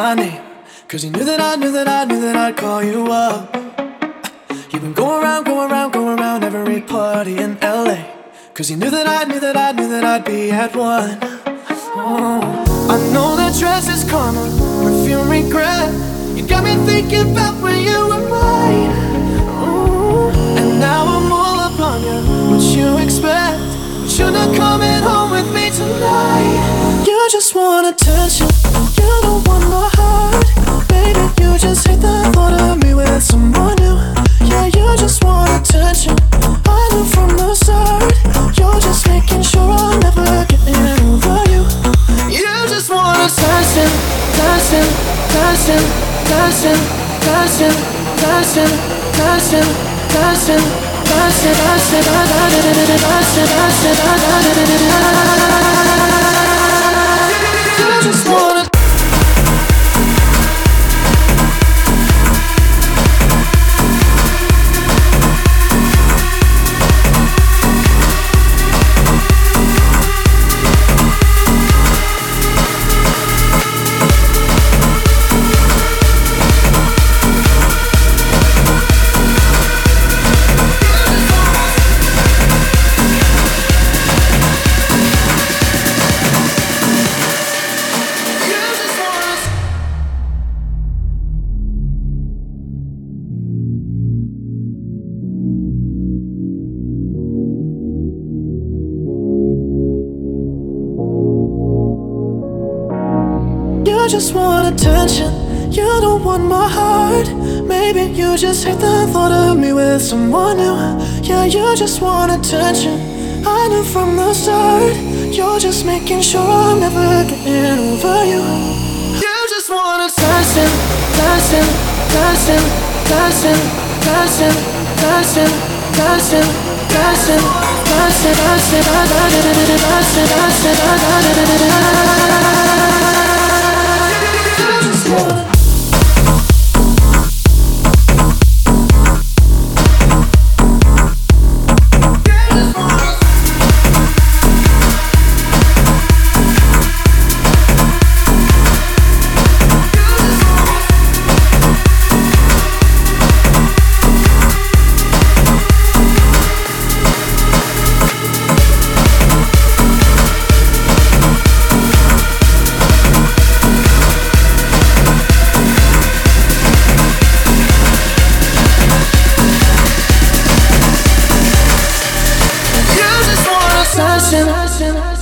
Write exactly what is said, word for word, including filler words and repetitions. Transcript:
my name, cause you knew that I knew that I knew that I'd call you up. You've been going around, going around, going around every party in L A, cause you knew that I knew that I knew that I'd be at one. Oh, I know that dress is karma, perfume regret. You got me thinking about when you were mine. Ooh, and now I'm all up on you, what you expect? But you're not coming home with me tonight. You just want attention, you don't want my heart. Baby, you just hate the thought of me with someone new. Yeah, you just want attention, I knew from the start. You're just making sure I'm never getting over you. You just want attention, dancing, dancing, dancing, dancing, dancing, dancing, dancing, dancing, dancing, dancing, dancing, dancing, dancing. You just wanna. You just want attention, you don't want my heart. Maybe you just hate the thought of me with someone new. Yeah, you just want attention, I knew from the start. You're just making sure I'm never getting over you. You just want attention, dancing, dancing, dancing, dancing, dancing, dancing, dancing, dancing, dancing, dancing, dancing, dancing, dancing. Dancing, dancing, dancing.